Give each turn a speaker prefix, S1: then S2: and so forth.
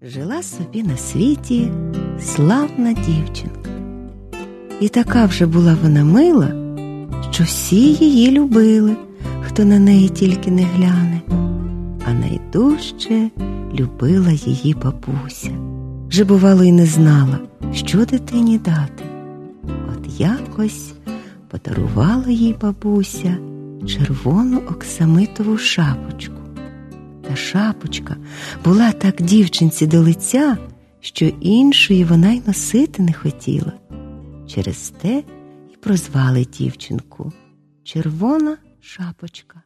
S1: Жила собі на світі славна дівчинка. І така вже була вона мила, що всі її любили, хто на неї тільки не гляне. А найдужче любила її бабуся. Вже, бувало, й не знала, що дитині дати. От якось подарувала їй бабуся червону оксамитову шапочку. Та шапочка була так дівчинці до лиця, що іншої вона й носити не хотіла. Через те і прозвали дівчинку Червона шапочка.